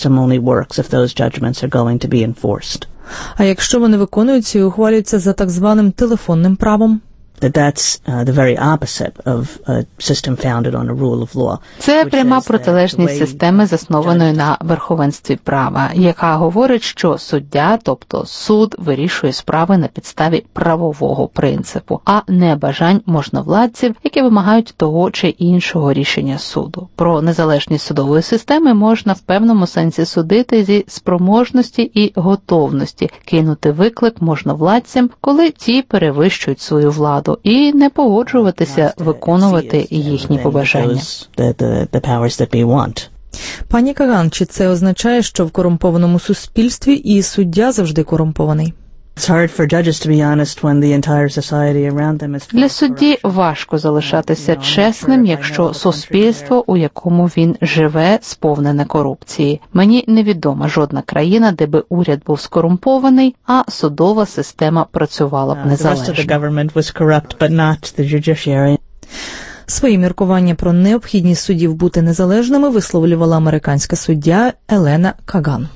Speaker 2: А якщо вони виконуються і ухвалюються за так званим телефонним правом?
Speaker 21: Це пряма протилежність системи, заснованої на верховенстві права, яка говорить, що суддя, тобто суд, вирішує справи на підставі правового принципу, а не бажань можновладців, які вимагають того чи іншого рішення суду. Про незалежність судової системи можна в певному сенсі судити зі спроможності і готовності кинути виклик можновладцям, коли ті перевищують свою владу, і не погоджуватися виконувати їхні побажання.
Speaker 2: Пані Каган, чи це означає, що в корумпованому суспільстві і суддя завжди корумпований?
Speaker 21: Для судді важко залишатися чесним, якщо суспільство, у якому він живе, сповнене корупції. Мені невідома жодна країна, де би уряд був скорумпований, а судова система працювала б незалежно.
Speaker 2: Свої міркування про необхідність суддів бути незалежними висловлювала американська суддя Елена Каган.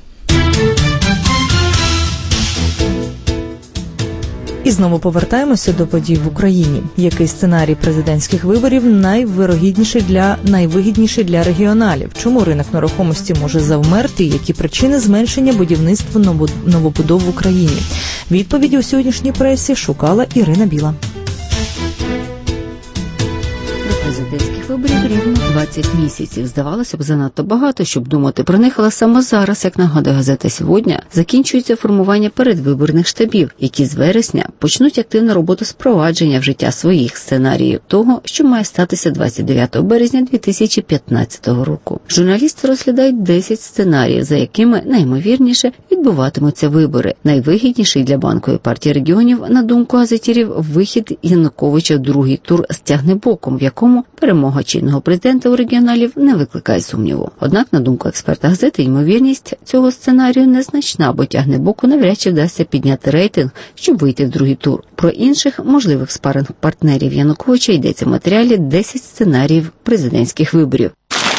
Speaker 2: І знову повертаємося до подій в Україні. Який сценарій президентських виборів найвирогідніший для найвигідніший для регіоналів? Чому ринок нерухомості може завмерти? Які причини зменшення будівництва новобудов в Україні? Відповіді у сьогоднішній пресі шукала Ірина Біла.
Speaker 18: Президентських виборів рівно двадцять місяців. Здавалося б, занадто багато, щоб думати про них, але саме зараз, як нагадує газета «Сьогодні», закінчується формування передвиборних штабів, які з вересня почнуть активну роботу з впровадження в життя своїх сценаріїв того, що має статися двадцять дев'ятого березня дві тисячі п'ятнадцятого року. Журналісти розглядають десять сценаріїв, за якими найімовірніше відбуватимуться вибори. Найвигідніший для Банкової партії регіонів, на думку газетірів, вихід Януковича в другий тур з тягнебоком, в якому перемога чинного президента у регіоналів не викликає сумніву. Однак, на думку експерта газети, ймовірність цього сценарію незначна, бо тягнебоку навряд чи вдасться підняти рейтинг, щоб вийти в другий тур. Про інших можливих спаринг-партнерів Януковича йдеться в матеріалі «десять сценаріїв президентських виборів».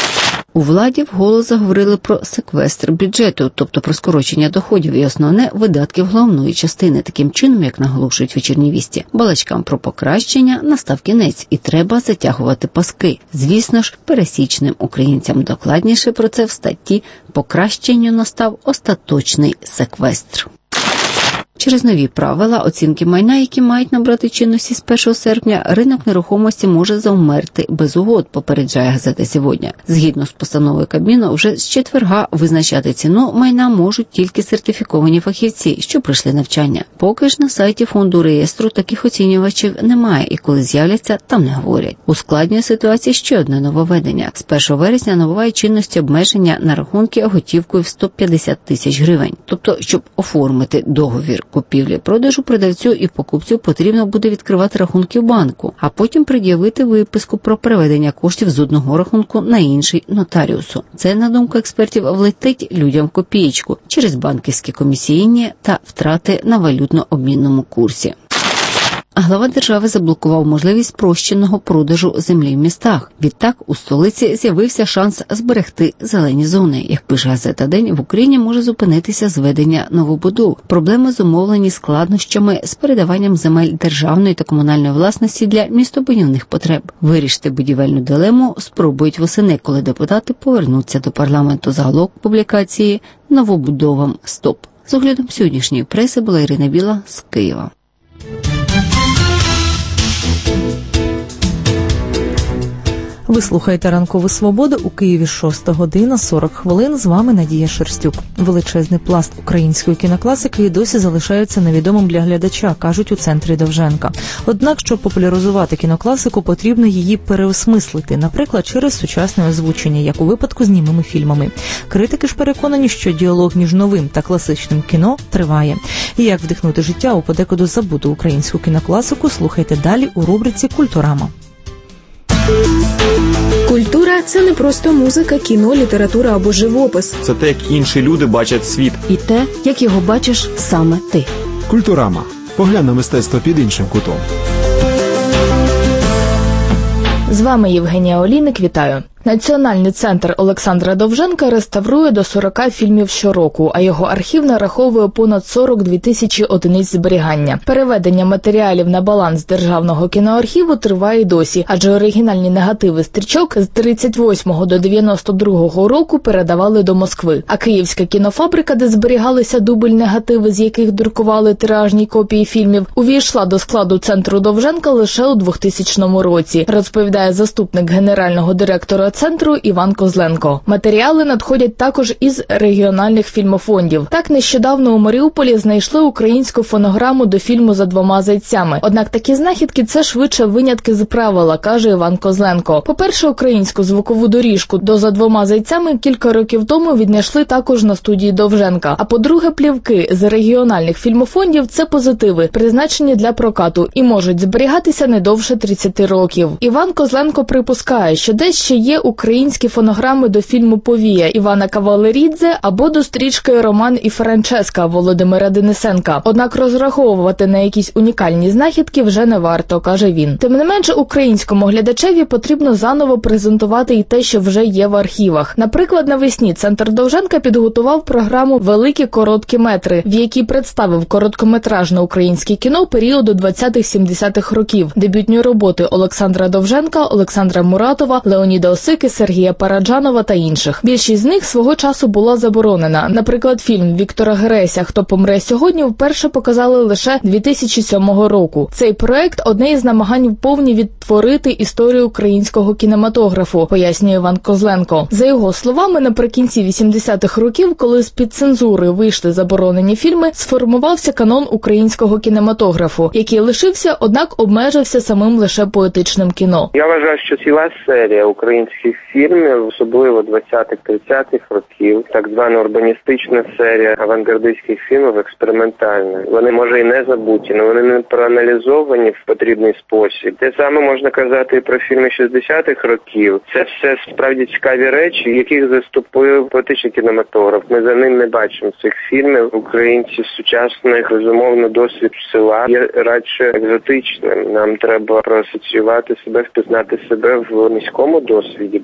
Speaker 18: У владі вголос заговорили про секвестр бюджету, тобто про скорочення доходів і основне – видатків головної частини. Таким чином, як наголошують «Вечірні вісті», балачкам про покращення настав кінець і треба затягувати паски. Звісно ж, пересічним українцям. Докладніше про це в статті «Покращенню настав остаточний секвестр». Через нові правила оцінки майна, які мають набрати чинності з першого серпня, ринок нерухомості може завмерти без угод, попереджає газета «Сьогодні». Згідно з постановою Кабміну, вже з четверга визначати ціну майна можуть тільки сертифіковані фахівці, що пройшли навчання. Поки ж на сайті фонду реєстру таких оцінювачів немає, і коли з'являться, там не говорять. Ускладнює ситуацію ще одне нововведення. З першого вересня набуває чинності обмеження на рахунки готівкою в сто п'ятдесят тисяч гривень. Тобто, щоб оформити договір купівлі-продажу, продавцю і покупцю потрібно буде відкривати рахунки в банку, а потім пред'явити виписку про переведення коштів з одного рахунку на інший нотаріусу. Це, на думку експертів, влетить людям в копієчку через банківські комісійні та втрати на валютно-обмінному курсі. А глава держави заблокував можливість спрощеного продажу землі в містах. Відтак у столиці з'явився шанс зберегти зелені зони. Як пише газета «День», в Україні може зупинитися зведення новобудов. Проблеми зумовлені складнощами з передаванням земель державної та комунальної власності для містобудівних потреб. Вирішити будівельну дилему спробують восени, коли депутати повернуться до парламенту. Заголовок публікації «Новобудовам стоп». З оглядом сьогоднішньої преси була Ірина Біла з Києва.
Speaker 2: Ви слухаєте «Ранкову свободу» у Києві шоста година сорок хвилин. З вами Надія Шерстюк. Величезний пласт української кінокласики і досі залишається невідомим для глядача, кажуть у центрі Довженка. Однак, щоб популяризувати кінокласику, потрібно її переосмислити, наприклад, через сучасне озвучення, як у випадку з німими фільмами. Критики ж переконані, що діалог між новим та класичним кіно триває. І як вдихнути життя у подекуди забуту українську кінокласику, слухайте далі у рубриці «Культурама».
Speaker 16: Культура – це не просто музика, кіно, література або живопис.
Speaker 8: Це те, як інші люди бачать світ.
Speaker 18: І те, як його бачиш саме ти.
Speaker 15: Культурама. Поглянь на мистецтво під іншим кутом.
Speaker 22: З вами Євгенія Олійник, вітаю. Національний центр Олександра Довженка реставрує до сорока фільмів щороку, а його архів нараховує понад сорок дві тисячі одиниць зберігання. Переведення матеріалів на баланс Державного кіноархіву триває й досі, адже оригінальні негативи стрічок з тридцять восьмого до дев'яносто другого року передавали до Москви. А Київська кінофабрика, де зберігалися дубль-негативи, з яких друкували тиражні копії фільмів, увійшла до складу центру Довженка лише у двохтисячному році, розповідає заступник генерального директора центру Іван Козленко. Матеріали надходять також із регіональних фільмофондів. Так, нещодавно у Маріуполі знайшли українську фонограму до фільму «За двома зайцями». Однак такі знахідки – це швидше винятки з правила, каже Іван Козленко. По-перше, українську звукову доріжку до «За двома зайцями» кілька років тому віднайшли також на студії Довженка. А по-друге, плівки з регіональних фільмофондів – це позитиви, призначені для прокату і можуть зберігатися не довше тридцяти років. Іван Козленко припускає, що десь ще є українські фонограми до фільму «Повія» Івана Кавалерідзе або до стрічки «Роман і Франческа» Володимира Денисенка. Однак розраховувати на якісь унікальні знахідки вже не варто, каже він. Тим не менше, українському глядачеві потрібно заново презентувати і те, що вже є в архівах. Наприклад, навесні Центр Довженка підготував програму «Великі короткі метри», в якій представив короткометражне українське кіно періоду двадцятих-сімдесятих років, дебютні роботи Олександра Довженка, Олександра Муратова, Леоніда Осики, Сергія Параджанова та інших. Більшість з них свого часу була заборонена. Наприклад, фільм Віктора Гереся «Хто помре сьогодні» вперше показали лише дві тисячі сьомого року. Цей проект – одне із намагань вповні відтворити історію українського кінематографу, пояснює Іван Козленко. За його словами, наприкінці вісімдесятих років, коли з-під цензури вийшли заборонені фільми, сформувався канон українського кінематографу, який лишився, однак обмежився самим лише поетичним кіно.
Speaker 9: Я вважаю, що ціла серія українських фільмів, особливо двадцятих-тридцятих років, так звана урбаністична серія авангардистських фільмів, експериментальна. Вони, може, і не забуті, але вони не проаналізовані в потрібний спосіб. Те саме можна казати і про фільми шістдесятих років. Це все справді цікаві речі, яких заступив поетичний кінематограф. Ми за ним не бачимо цих фільмів. Українців сучасних, безумовно, досвід села є радше екзотичним. Нам треба проасоціювати себе, впізнати себе в міському досвіді.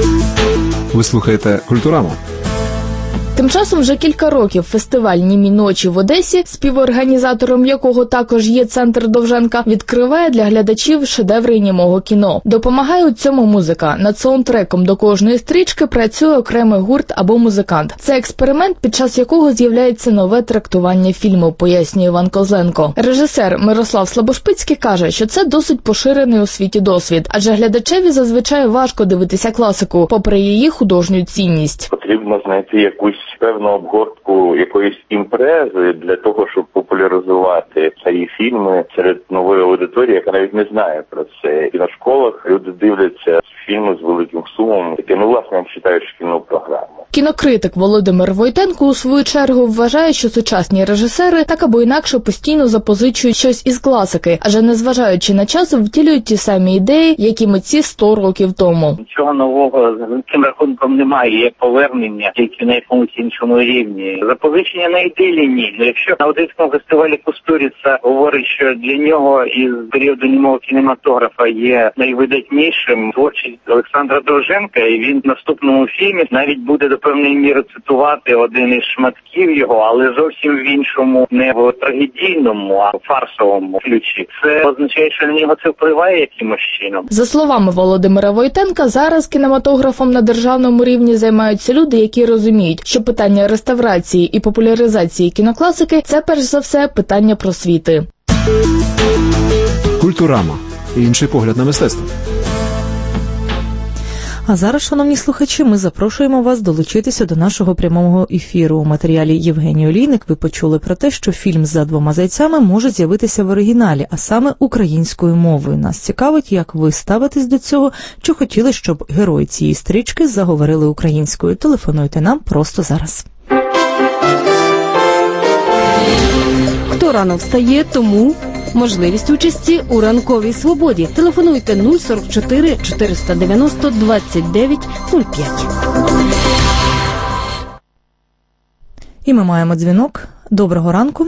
Speaker 15: Ви слухаєте «Культураму».
Speaker 22: Тим часом вже кілька років фестиваль «Німі ночі» в Одесі, співорганізатором якого також є Центр Довженка, відкриває для глядачів шедеври німого кіно. Допомагає у цьому музика. Над саундтреком до кожної стрічки працює окремий гурт або музикант. Це експеримент, під час якого з'являється нове трактування фільму, пояснює Іван Козленко. Режисер Мирослав Слабошпицький каже, що це досить поширений у світі досвід, адже глядачеві зазвичай важко дивитися класику, попри її художню цінність.
Speaker 19: Потрібно знайти якусь певну обгортку якоїсь імпрези для того, щоб популяризувати ці фільми серед нової аудиторії, яка навіть не знає про це. І на школах люди дивляться фільми з великим сумом, які, ну, власне, читають шкільну програму.
Speaker 22: Кінокритик Володимир Войтенко у свою чергу вважає, що сучасні режисери так або інакше постійно запозичують щось із класики, адже незважаючи на час втілюють ті самі ідеї, які митці сто років тому.
Speaker 20: Нічого нового з цим рахунком немає, є повернення тільки на якомусь іншому рівні. Запозичення на ідеї ні. Якщо на Одеському фестивалі Кустуріца говорить, що для нього із періоду німого кінематографа є найвидатнішим творчість Олександра Довженка, і він в наступному фільмі навіть буде до певної міри цитувати один із шматків його, але зовсім в іншому, не в трагедійному, а в фарсовому ключі. Це означає, що на нього це впливає якимось чином.
Speaker 22: За словами Володимира Войтенка, зараз кінематографом на державному рівні займаються люди, які розуміють, що питання реставрації і популяризації кінокласики – це перш за все питання просвіти.
Speaker 15: Культурама. Інший погляд на мистецтво.
Speaker 2: А зараз, шановні слухачі, ми запрошуємо вас долучитися до нашого прямого ефіру. У матеріалі Євгенії Олійник ви почули про те, що фільм «За двома зайцями» може з'явитися в оригіналі, а саме українською мовою. Нас цікавить, як ви ставитесь до цього, чи хотіли, щоб герої цієї стрічки заговорили українською. Телефонуйте нам просто зараз.
Speaker 10: Хто рано встає, тому можливість участі у ранковій свободі. Телефонуйте нуль сорок чотири чотириста дев'яносто двадцять дев'ять нуль п'ять.
Speaker 2: І ми маємо дзвінок. Доброго ранку.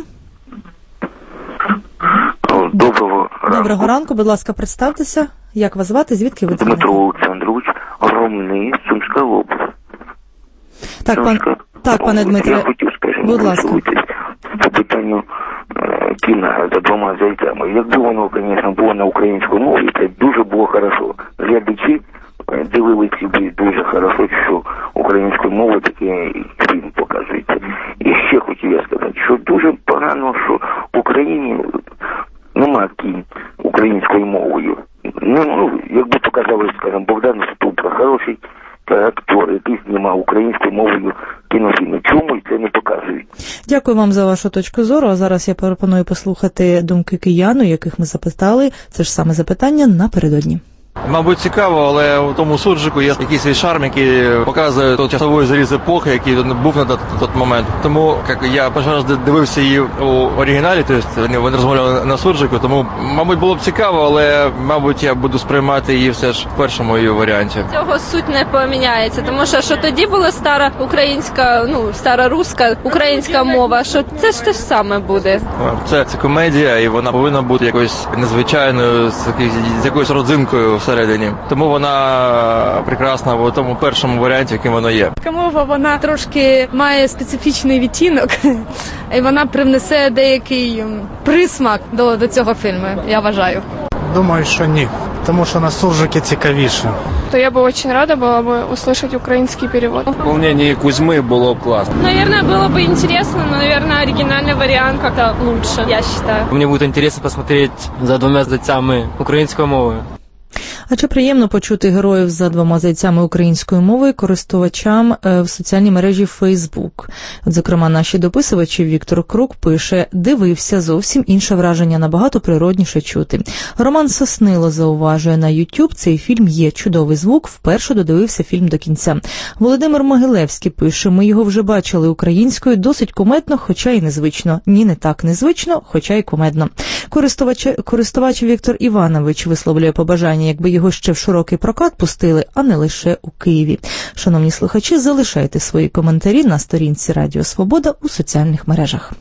Speaker 23: Доброго ранку.
Speaker 2: Доброго ранку. Будь ласка, представтеся. Як вас звати? Звідки ви дзвоните?
Speaker 23: Дмитро Олександрович, Ромний, Сумська область.
Speaker 2: Так, пан... так, пане Дмитре,
Speaker 23: я хотів, скажімо,
Speaker 2: будь ласка.
Speaker 23: По питанню е, кіна «За двома зайцями». Якби воно, звісно, було на українській мові, це дуже було хорошо. Глядачі е, дивилися б дуже хорошо, що українською мовою такий фільм показується. І ще хотів я сказати, що дуже погано, що в Україні нема кін українською мовою. Ну, ну якби показали, скажімо, Богдан Ступка, хороший актор, який знімав українською мовою кінофільми. Чому і це не показують?
Speaker 2: Дякую вам за вашу точку зору. А зараз я пропоную послухати думки киян, яких ми запитали. Це ж саме запитання напередодні.
Speaker 3: Мабуть, цікаво, але у тому суржику є якийсь свій шарм, який показує той часовий зріз епохи, який був на той момент. Тому як я перший раз дивився її у оригіналі, тобто вони розмовляли на суржику, тому, мабуть, було б цікаво, але, мабуть, я буду сприймати її все ж в першому її варіанті.
Speaker 13: Цього суть не поміняється, тому що, що тоді була стара українська, ну, стара руська, українська мова, що це ж те ж саме буде.
Speaker 3: Це, це комедія, і вона повинна бути якоюсь незвичайною, з, з якоюсь родзинкою всередині. Тому вона прекрасна в тому першому варіанті, яким вона є.
Speaker 14: Така мова, вона трошки має специфічний відтінок, і вона привнесе деякий присмак до, до цього фільму, я вважаю.
Speaker 24: Думаю, що ні, тому що на суржике цікавіше.
Speaker 25: То я бы очень рада была бы услышать украинский перевод.
Speaker 3: В исполнении Кузьмы было бы классно.
Speaker 13: Наверное, было бы интересно, но, наверное, оригинальный вариант как-то лучше, я считаю.
Speaker 26: Мне будет интересно посмотреть за двумя зайцами українською мовою.
Speaker 2: А чи приємно почути героїв за двома зайцями української мови користувачам в соціальній мережі Facebook? От, зокрема, наші дописувачі Віктор Крук пише: «Дивився, зовсім інше враження, набагато природніше чути». Роман Соснило зауважує: на YouTube цей фільм є чудовий звук, вперше додивився фільм до кінця. Володимир Могилевський пише: «Ми його вже бачили українською, досить кумедно, хоча й незвично. Ні, не так незвично, хоча й кумедно». Користувач, користувач Віктор Іванович висловлює побажання, якби його ще в широкий прокат пустили, а не лише у Києві. Шановні слухачі, залишайте свої коментарі на сторінці Радіо Свобода у соціальних мережах.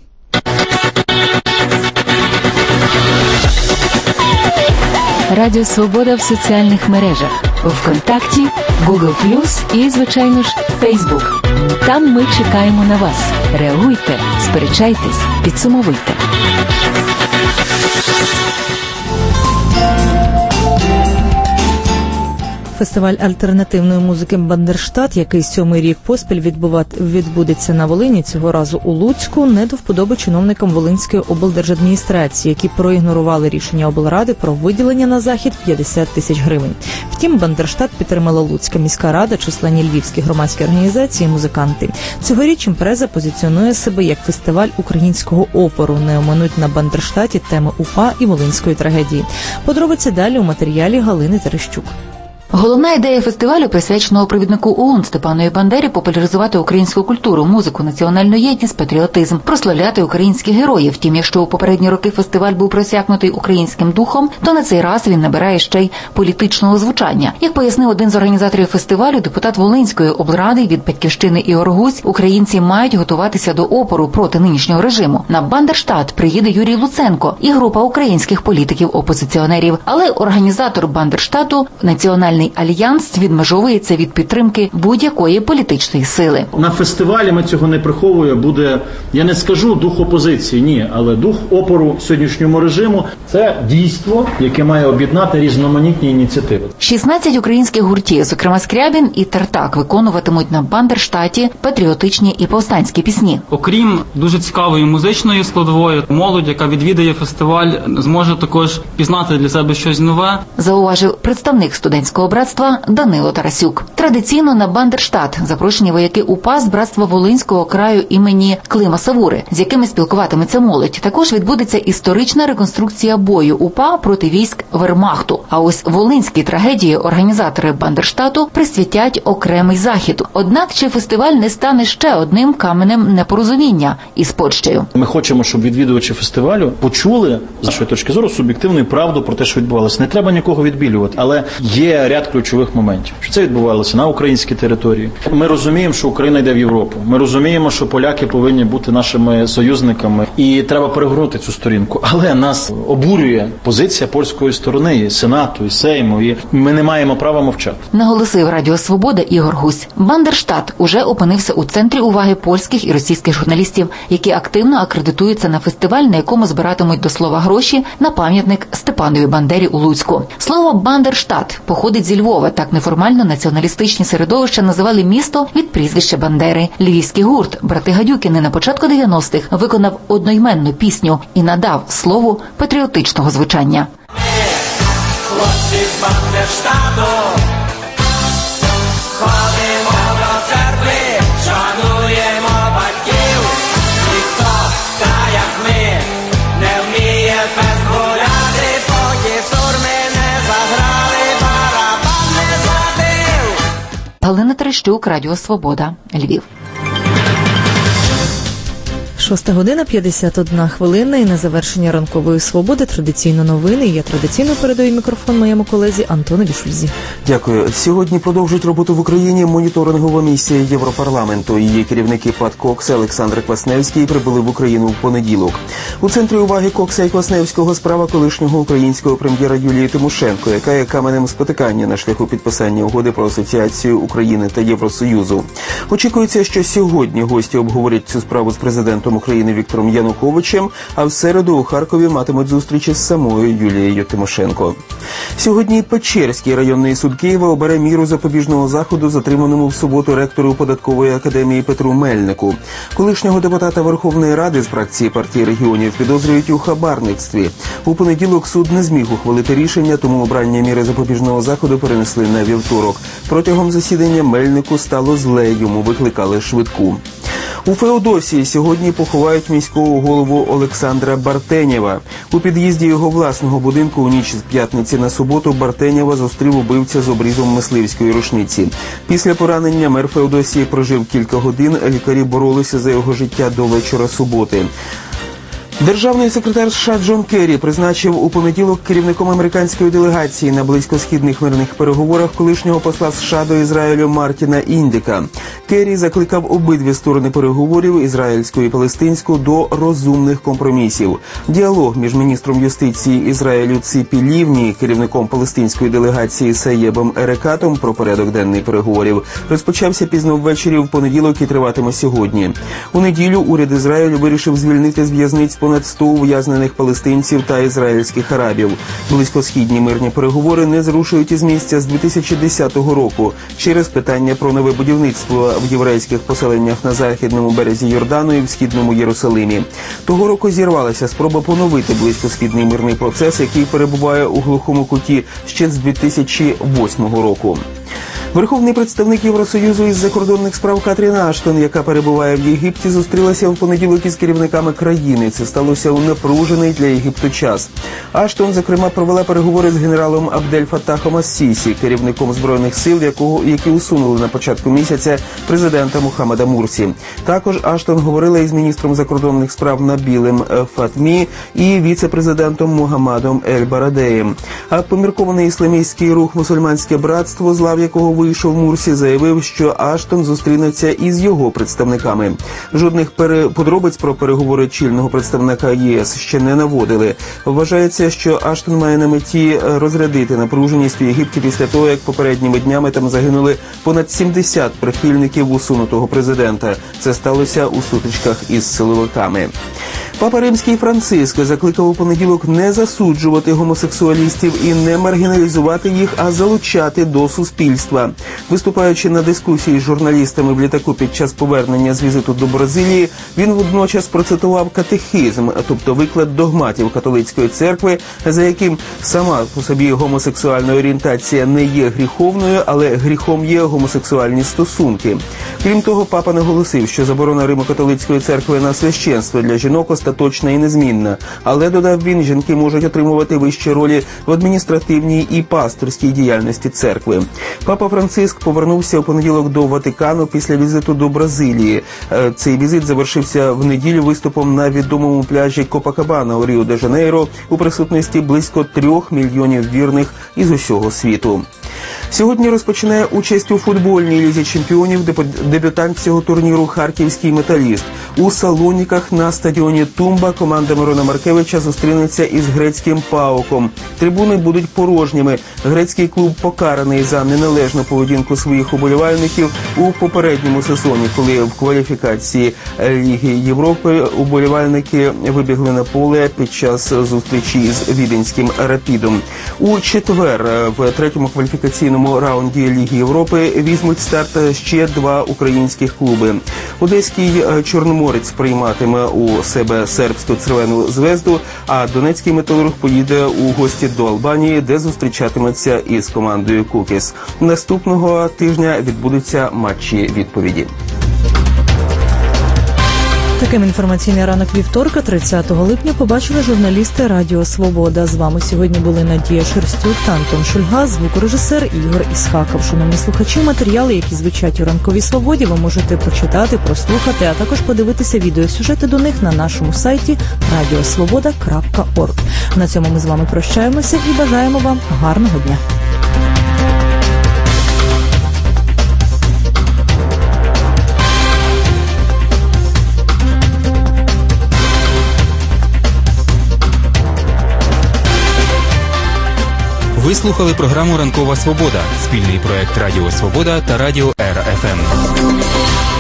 Speaker 27: Радіо Свобода в соціальних мережах. ВКонтакті, Google плюс і, звичайно ж, Facebook. Там ми чекаємо на вас. Реагуйте, сперечайтесь, підсумовуйте.
Speaker 2: Фестиваль альтернативної музики «Бандерштат», який сьомий рік поспіль відбудеться на Волині, цього разу у Луцьку, не до вподоби чиновникам Волинської облдержадміністрації, які проігнорували рішення облради про виділення на захід п'ятдесят тисяч гривень. Втім, «Бандерштат» підтримала Луцька міська рада, численні львівські громадські організації і музиканти. Цьогоріч імпреза позиціонує себе як фестиваль українського опору. Не оминуть на «Бандерштаті» теми УПА і волинської трагедії. Подробиці далі у матеріалі Галини Терещук.
Speaker 28: Головна ідея фестивалю, присвяченого провіднику ОУН Степанові Бандері, популяризувати українську культуру, музику, національну єдність, патріотизм, прославляти українських героїв. Втім, якщо у попередні роки фестиваль був просякнутий українським духом, то на цей раз він набирає ще й політичного звучання. Як пояснив один з організаторів фестивалю, депутат Волинської облради від «Батьківщини» Ігор Гусь, українці мають готуватися до опору проти нинішнього режиму. На «Бандерштат» приїде Юрій Луценко і група українських політиків-опозиціонерів. Але організатор «Бандерштату» – національний альянс відмежовується від підтримки будь-якої політичної сили.
Speaker 29: На фестивалі, ми цього не приховуємо, буде, я не скажу дух опозиції, ні, але дух опору сьогоднішньому режиму. Це дійство, яке має об'єднати різноманітні ініціативи.
Speaker 28: шістнадцять українських гуртів, зокрема Скрябін і Тартак, виконуватимуть на «Бандерштаті» патріотичні і повстанські пісні.
Speaker 30: Окрім дуже цікавої музичної складової, молодь, яка відвідає фестиваль, зможе також пізнати для себе щось нове.
Speaker 28: Зауважив представник студентського братства Данило Тарасюк. Традиційно на «Бандерштат» запрошені вояки УПА з братства Волинського краю імені Клима Савури, з якими спілкуватиметься молодь. Також відбудеться історична реконструкція бою УПА проти військ Вермахту. А ось волинській трагедії організатори «Бандерштату» присвятять окремий захід. Однак чи фестиваль не стане ще одним каменем непорозуміння із Польщею?
Speaker 29: Ми хочемо, щоб відвідувачі фестивалю почули, з нашої точки зору, суб'єктивну правду про те, що відбувалося. Не треба нікого відбілювати, але є ряд ключових моментів. Що це відбувалося на українській території. Ми розуміємо, що Україна йде в Європу. Ми розуміємо, що поляки повинні бути нашими союзниками. І треба перегорнути цю сторінку. Але нас обурює позиція польської сторони, і Сенату, і Сейму. І ми не маємо права мовчати.
Speaker 28: Наголосив Радіо Свобода Ігор Гусь. «Бандерштат» уже опинився у центрі уваги польських і російських журналістів, які активно акредитуються на фестиваль, на якому збиратимуть до слова гроші на пам'ятник Степанові Бандері у Луцьку. Слово «Бандерштат» походить зі Львова. Так неформально націоналістичні середовища називали місто від прізвища Бандери. Львівський гурт «Брати Гадюкіни» на початку дев'яностих виконав одноіменну пісню і надав слову патріотичного звучання.
Speaker 31: Хлопці з Бандерштату, ходимо до церкви, шануємо батьків. Ніхто, та як ми, не вміє фест гуляти, поки сурми не заграли.
Speaker 28: Верещук, Радіо Свобода, Львів.
Speaker 2: Шоста година, п'ятдесят одна хвилина, і на завершення ранкової свободи традиційно новини. Я традиційно передаю мікрофон моєму колезі Антонові Шульзі.
Speaker 1: Дякую. Сьогодні продовжують роботу в Україні моніторингова місія Європарламенту. Її керівники ПАД «Кокс» Олександр Квасневський прибули в Україну в понеділок. У центрі уваги Кокса і Квасневського справа колишнього українського прем'єра Юлії Тимошенко, яка є каменем спотикання на шляху підписання угоди про асоціацію України та Євросоюзу. Очікується, що сьогодні гості обговорять цю справу з президентом України Віктором Януковичем, а в середу у Харкові матимуть зустрічі з самою Юлією Тимошенко. Сьогодні Печерський районний суд Києва обере міру запобіжного заходу затриманому в суботу ректору Податкової академії Петру Мельнику. Колишнього депутата Верховної Ради з фракції партії регіонів підозрюють у хабарництві. У понеділок суд не зміг ухвалити рішення, тому обрання міри запобіжного заходу перенесли на вівторок. Протягом засідання Мельнику стало зле, йому викликали швидку. У Феодосії сьогодні поховають міського голову Олександра Бартенєва. У під'їзді його власного будинку у ніч з п'ятниці на суботу Бартенєва зустрів убивця з обрізом мисливської рушниці. Після поранення мер Феодосії прожив кілька годин, лікарі боролися за його життя до вечора суботи. Державний секретар США Джон Керрі призначив у понеділок керівником американської делегації на близькосхідних мирних переговорах колишнього посла США до Ізраїлю Мартіна Індика. Керрі закликав обидві сторони переговорів, ізраїльську і палестинську, до розумних компромісів. Діалог між міністром юстиції Ізраїлю Ципі Лівні і керівником палестинської делегації Саєбом Ерекатом про порядок денний переговорів розпочався пізно ввечері в понеділок і триватиме сьогодні. У неділю уряд Ізраїлю вирішив звільнити з в'язниць понад сто ув'язнених палестинців та ізраїльських арабів. Близькосхідні мирні переговори не зрушують із місця з дві тисячі десятого року через питання про нове будівництво в єврейських поселеннях на західному березі Йордану і в східному Єрусалимі. Того року зірвалася спроба поновити близькосхідний мирний процес, який перебуває у глухому куті ще з дві тисячі восьмого року. Верховний представник Євросоюзу із закордонних справ Катрін Аштон, яка перебуває в Єгипті, зустрілася в понеділок із керівниками країни. Це сталося у напружений для Єгипту час. Аштон, зокрема, провела переговори з генералом Абдель Фаттахом ас-Сісі, керівником збройних сил, якого, які усунули на початку місяця президента Мухаммеда Мурсі. Також Аштон говорила із міністром закордонних справ Набілем Фатмі і віце-президентом Мухаммадом Ель-Барадеєм. А поміркований ісламістський рух «Мусульманське братство», з лав якого вийшов Мурсі, заявив, що Аштон зустрінеться із його представниками. Жодних пере... подробиць про переговори чільного представника ЄС ще не наводили. Вважається, що Аштон має на меті розрядити напруженість у Єгипті після того, як попередніми днями там загинули понад сімдесят прихильників усунутого президента. Це сталося у сутичках із силовиками. Папа Римський Франциск закликав у понеділок не засуджувати гомосексуалістів і не маргіналізувати їх, а залучати до суспільства. Виступаючи на дискусії з журналістами в літаку під час повернення з візиту до Бразилії, він водночас процитував катехизм, тобто виклад догматів католицької церкви, за яким сама по собі гомосексуальна орієнтація не є гріховною, але гріхом є гомосексуальні стосунки. Крім того, папа наголосив, що заборона Римо-католицької церкви на священство для жінок остаточна і незмінна. Але, додав він, жінки можуть отримувати вищі ролі в адміністративній і пасторській діяльності церкви. Папа Франциск повернувся у понеділок до Ватикану після візиту до Бразилії. Цей візит завершився в неділю виступом на відомому пляжі Копакабана у Ріо-де-Жанейро у присутності близько трьох мільйонів вірних із усього світу. Сьогодні розпочинає участь у футбольній лізі чемпіонів дебютант цього турніру харківський «Металіст». У Салоніках на стадіоні «Тумба» команда Мирона Маркевича зустрінеться із грецьким «Паоком». Трибуни будуть порожніми. Грецький клуб покараний за неналежну поведінку своїх уболівальників у попередньому сезоні, коли в кваліфікації Ліги Європи уболівальники вибігли на поле під час зустрічі з віденським «Рапідом». У четвер в третьому кваліфікаційному раунді Ліги Європи візьмуть старт ще два українських клуби. Одеський «Чорноморець» прийматиме у себе сербську «Цервену Звезду», а Донецький «Металург» поїде у гості до Албанії, де зустрічатиметься із командою «Кукіс». Наступного тижня відбудуться матчі відповіді.
Speaker 2: Таким інформаційний ранок вівторка, тридцятого липня, побачили журналісти Радіо Свобода. З вами сьогодні були Надія Шерстюк та Антон Шульга, звукорежисер Ігор Ісхаков. Шановні слухачі, матеріали, які звучать у ранковій свободі, ви можете прочитати, прослухати, а також подивитися відеосюжети до них на нашому сайті радіосвобода крапка орг. На цьому ми з вами прощаємося і бажаємо вам гарного дня.
Speaker 4: Ви слухали програму «Ранкова Свобода» – спільний проект Радіо Свобода та Радіо Р Ф М.